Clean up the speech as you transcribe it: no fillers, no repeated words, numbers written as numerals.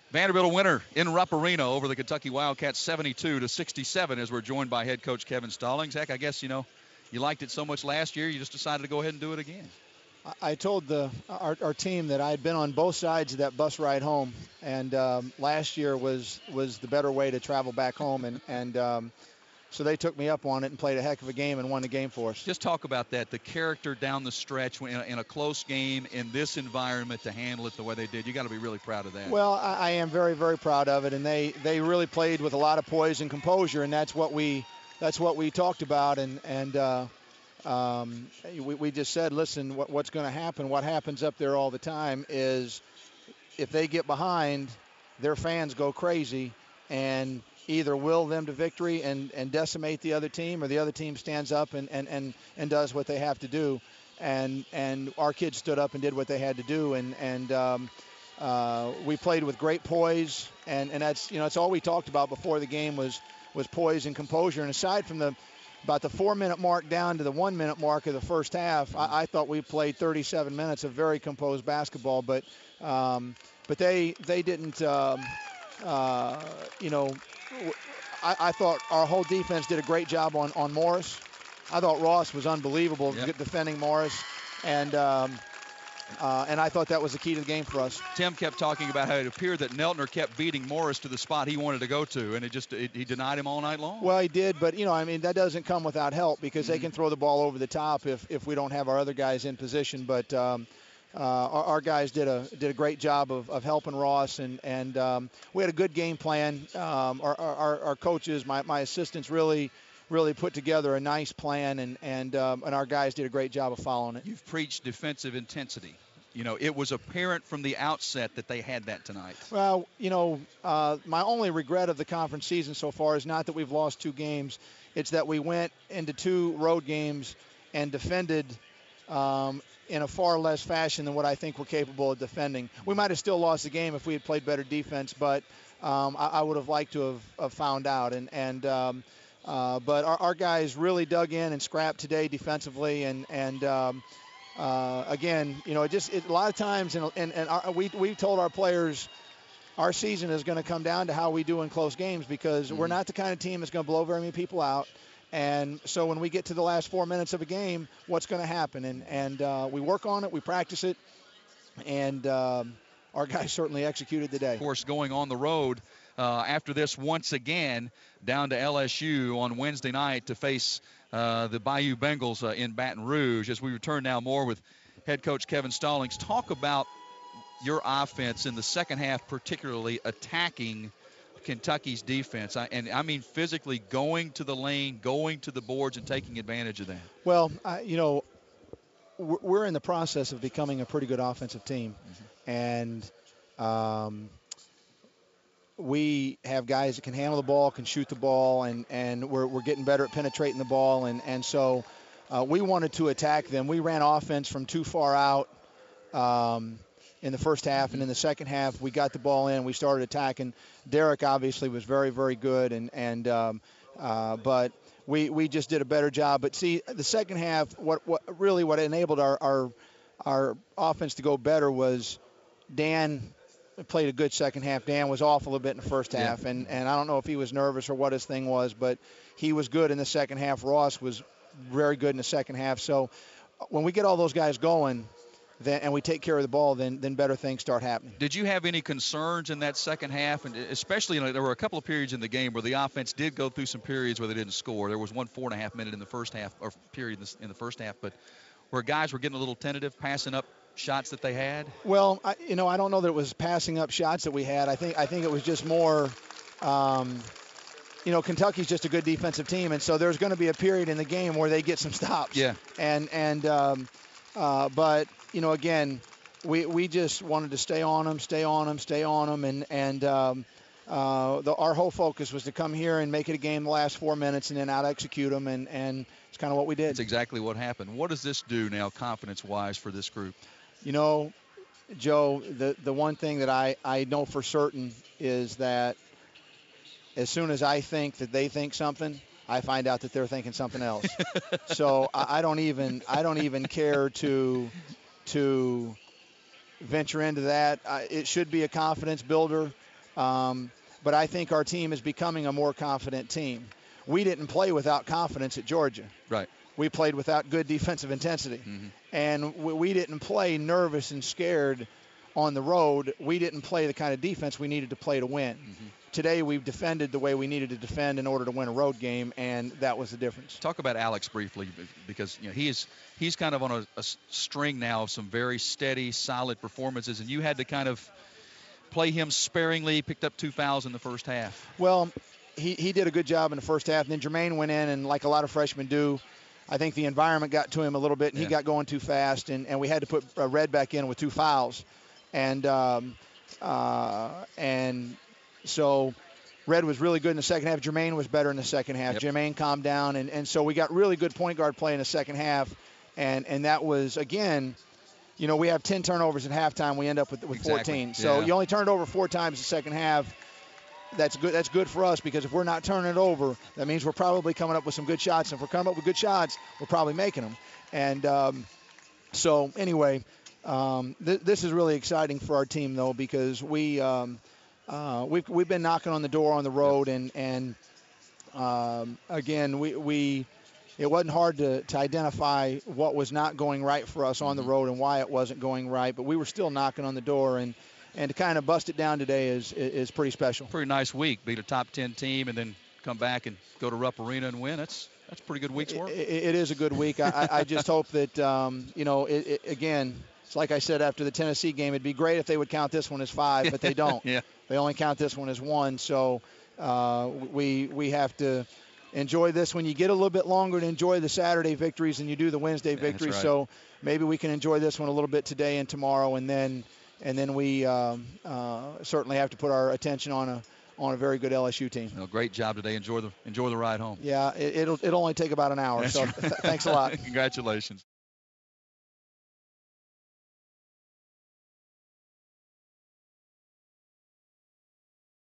Vanderbilt a winner in Rupp Arena over the Kentucky Wildcats 72-67 as we're joined by head coach Kevin Stallings. Heck, I guess, you liked it so much last year, you just decided to go ahead and do it again. I told our team that I had been on both sides of that bus ride home, and last year was the better way to travel back home, and so they took me up on it and played a heck of a game and won the game for us. Just talk about that, the character down the stretch in a close game in this environment to handle it the way they did. You got to be really proud of that. Well, I am very, very proud of it, and they really played with a lot of poise and composure, and that's what we talked about, and we just said, listen, what's going to happen, what happens up there all the time is if they get behind, their fans go crazy and either will them to victory and decimate the other team, or the other team stands up and does what they have to do. And our kids stood up and did what they had to do, and we played with great poise, and that's it's all we talked about before the game was poise and composure. And aside from about the 4-minute mark down to the 1-minute mark of the first half, I thought we played 37 minutes of very composed basketball, but they didn't. I thought our whole defense did a great job on Morris. I thought Ross was unbelievable defending Morris, and I thought that was the key to the game for us. Tim kept talking about how it appeared that Neltner kept beating Morris to the spot he wanted to go to, and he denied him all night long. Well, he did, but that doesn't come without help because they can throw the ball over the top if we don't have our other guys in position. But our guys did a great job of helping Ross, and we had a good game plan. Our coaches, my assistants really put together a nice plan, and our guys did a great job of following it. You've preached defensive intensity. It was apparent from the outset that they had that tonight. Well, my only regret of the conference season so far is not that we've lost 2 games. It's that we went into 2 road games and defended in a far less fashion than what I think we're capable of defending. We might have still lost the game if we had played better defense, but I would have liked to have found out. But our guys really dug in and scrapped today defensively, and again, a lot of times, we told our players our season is going to come down to how we do in close games because we're not the kind of team that's going to blow very many people out. And so when we get to the last 4 minutes of a game, what's going to happen? And we work on it, we practice it, and our guys certainly executed today. Of course, going on the road after this once again down to LSU on Wednesday night to face the Bayou Bengals in Baton Rouge. As we return now more with head coach Kevin Stallings, talk about your offense in the second half, particularly attacking Kentucky's defense. I mean physically going to the lane, going to the boards, and taking advantage of that. Well, we're in the process of becoming a pretty good offensive team. And we have guys that can handle the ball, can shoot the ball, and we're getting better at penetrating the ball. And so we wanted to attack them. We ran offense from too far out in the first half, and in the second half we got the ball in. We started attacking. Derek obviously was very, very good, but we just did a better job. But see, the second half, what enabled our offense to go better was Dan played a good second half. Dan was off a little bit in the first half, and I don't know if he was nervous or what his thing was, but he was good in the second half. Ross was very good in the second half. So when we get all those guys going, and we take care of the ball, then better things start happening. Did you have any concerns in that second half? And especially, there were a couple of periods in the game where the offense did go through some periods where they didn't score. There was 4.5 minute in the first half, or period in the first half, but where guys were getting a little tentative, passing up shots that they had. Well, I don't know that it was passing up shots that we had. I think it was just more. Kentucky's just a good defensive team, and so there's going to be a period in the game where they get some stops. Yeah. But again, we just wanted to stay on them, and our whole focus was to come here and make it a game the last 4 minutes and then out execute them, and it's kind of what we did. That's exactly what happened. What does this do now, confidence-wise, for this group? Joe, the one thing that I know for certain is that as soon as I think that they think something, I find out that they're thinking something else. So I don't even care to venture into that. It should be a confidence builder. But I think our team is becoming a more confident team. We didn't play without confidence at Georgia. Right. We played without good defensive intensity. And we didn't play nervous and scared on the road. We didn't play the kind of defense we needed to play to win. Today we've defended the way we needed to defend in order to win a road game, and that was the difference. Talk about Alex briefly, because he's kind of on a string now of some very steady, solid performances, and you had to kind of play him sparingly. Picked up 2 fouls in the first half. Well, he did a good job in the first half. And then Jermaine went in, and like a lot of freshmen do, I think the environment got to him a little bit, and he got going too fast, and we had to put Red back in with 2 fouls. And so Red was really good in the second half. Jermaine was better in the second half. Jermaine calmed down, and so we got really good point guard play in the second half, and that was, again, we have 10 turnovers at halftime. We end up with 14. So you only turn it over 4 times in the second half. That's good. That's good for us, because if we're not turning it over, that means we're probably coming up with some good shots. And if we're coming up with good shots, we're probably making them. And so anyway, this is really exciting for our team, though, because we've been knocking on the door on the road, and again, it wasn't hard to identify what was not going right for us on the road and why it wasn't going right, but we were still knocking on the door, and to kind of bust it down today is pretty special. Pretty nice week. Beat a top 10 team and then come back and go to Rupp Arena and win. That's a pretty good week's work. It is a good week. I just hope that, again, it's like I said after the Tennessee game, it'd be great if they would count this one as 5, but they don't. They only count this one as 1. So we have to enjoy this when you get a little bit longer to enjoy the Saturday victories than you do the Wednesday victories. Right. So maybe we can enjoy this one a little bit today and tomorrow, and then we certainly have to put our attention on a very good LSU team. Well, great job today. Enjoy the ride home. Yeah, it'll only take about an hour. That's so right. Thanks a lot. Congratulations.